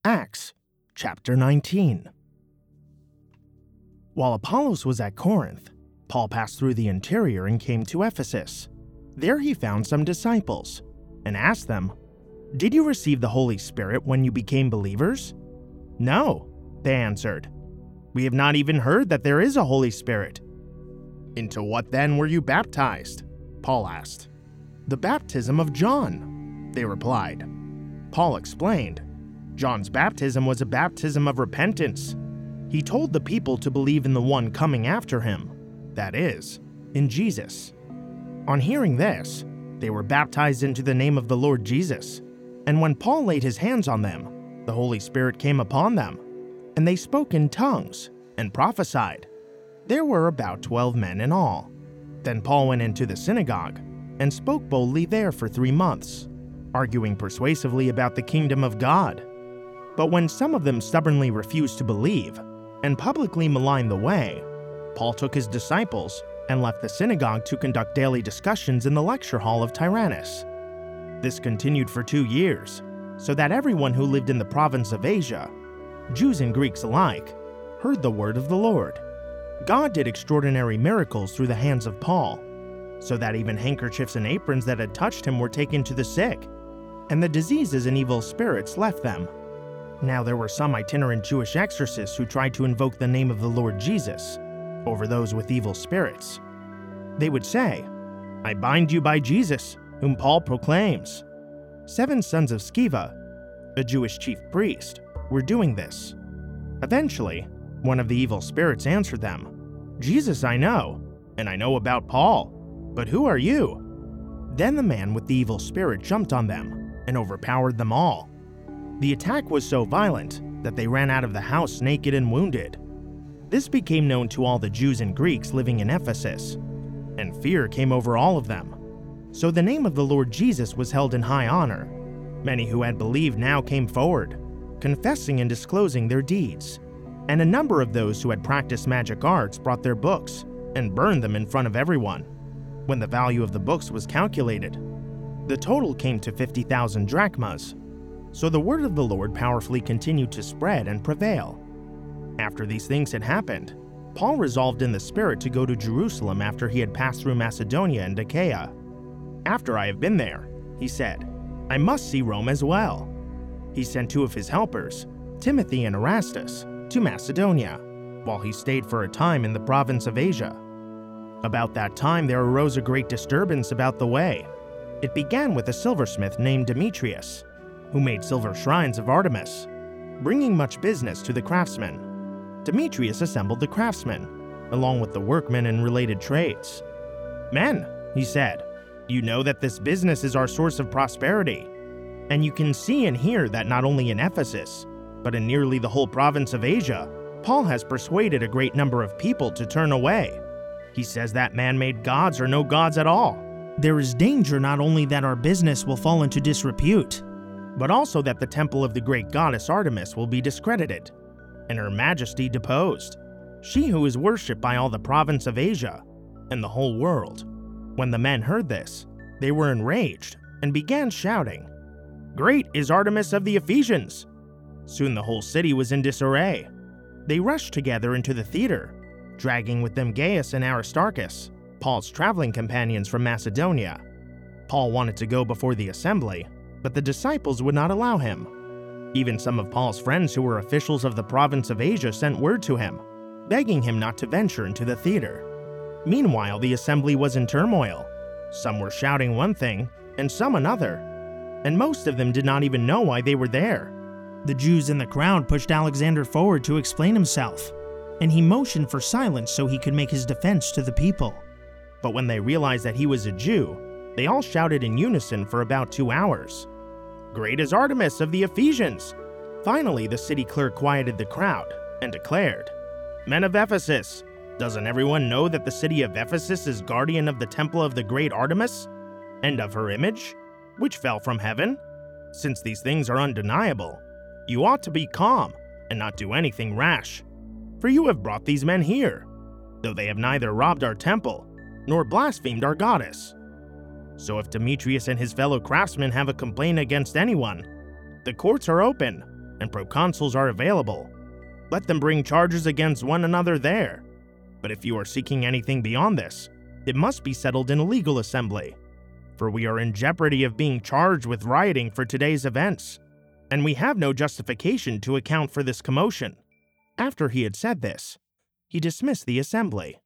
Acts chapter 19. While Apollos was at Corinth, Paul passed through the interior and came to Ephesus. There he found some disciples and asked them, "Did you receive the Holy Spirit when you became believers?" "No," they answered. "We have not even heard that there is a Holy Spirit." "Into what then were you baptized?" Paul asked. "The baptism of John," they replied. Paul explained, John's baptism was a baptism of repentance. He told the people to believe in the one coming after him, that is, in Jesus. On hearing this, they were baptized into the name of the Lord Jesus, and when Paul laid his hands on them, the Holy Spirit came upon them, and they spoke in tongues and prophesied. There were about 12 men in all. Then Paul went into the synagogue and spoke boldly there for 3 months, arguing persuasively about the kingdom of God. But when some of them stubbornly refused to believe and publicly maligned the way, Paul took his disciples and left the synagogue to conduct daily discussions in the lecture hall of Tyrannus. This continued for 2 years, so that everyone who lived in the province of Asia, Jews and Greeks alike, heard the word of the Lord. God did extraordinary miracles through the hands of Paul, so that even handkerchiefs and aprons that had touched him were taken to the sick, and the diseases and evil spirits left them. Now there were some itinerant Jewish exorcists who tried to invoke the name of the Lord Jesus over those with evil spirits. They would say, "I bind you by Jesus, whom Paul proclaims." 7 sons of Sceva, a Jewish chief priest, were doing this. Eventually, one of the evil spirits answered them, "Jesus I know, and I know about Paul, but who are you?" Then the man with the evil spirit jumped on them and overpowered them all. The attack was so violent that they ran out of the house naked and wounded. This became known to all the Jews and Greeks living in Ephesus, and fear came over all of them. So the name of the Lord Jesus was held in high honor. Many who had believed now came forward, confessing and disclosing their deeds. And a number of those who had practiced magic arts brought their books and burned them in front of everyone. When the value of the books was calculated, the total came to 50,000 drachmas. So the word of the Lord powerfully continued to spread and prevail. After these things had happened, Paul resolved in the Spirit to go to Jerusalem after he had passed through Macedonia and Achaia. "After I have been there," he said, "I must see Rome as well." He sent 2 of his helpers, Timothy and Erastus, to Macedonia, while he stayed for a time in the province of Asia. About that time there arose a great disturbance about the way. It began with a silversmith named Demetrius, who made silver shrines of Artemis, bringing much business to the craftsmen. Demetrius assembled the craftsmen, along with the workmen and related trades. "Men," he said, "you know that this business is our source of prosperity, and you can see and hear that not only in Ephesus, but in nearly the whole province of Asia, Paul has persuaded a great number of people to turn away. He says that man-made gods are no gods at all. There is danger not only that our business will fall into disrepute, but also that the temple of the great goddess Artemis will be discredited, and her majesty deposed, she who is worshipped by all the province of Asia and the whole world." When the men heard this, they were enraged and began shouting, "Great is Artemis of the Ephesians!" Soon the whole city was in disarray. They rushed together into the theater, dragging with them Gaius and Aristarchus, Paul's traveling companions from Macedonia. Paul wanted to go before the assembly, but the disciples would not allow him. Even some of Paul's friends who were officials of the province of Asia sent word to him, begging him not to venture into the theater. Meanwhile, the assembly was in turmoil. Some were shouting one thing, and some another, and most of them did not even know why they were there. The Jews in the crowd pushed Alexander forward to explain himself, and he motioned for silence so he could make his defense to the people. But when they realized that he was a Jew, they all shouted in unison for about 2 hours, "Great is Artemis of the Ephesians!" Finally, the city clerk quieted the crowd and declared, "Men of Ephesus, doesn't everyone know that the city of Ephesus is guardian of the temple of the great Artemis, and of her image, which fell from heaven? Since these things are undeniable, you ought to be calm and not do anything rash, for you have brought these men here, though they have neither robbed our temple nor blasphemed our goddess. So if Demetrius and his fellow craftsmen have a complaint against anyone, the courts are open, and proconsuls are available. Let them bring charges against one another there. But if you are seeking anything beyond this, it must be settled in a legal assembly, for we are in jeopardy of being charged with rioting for today's events, and we have no justification to account for this commotion." After he had said this, he dismissed the assembly.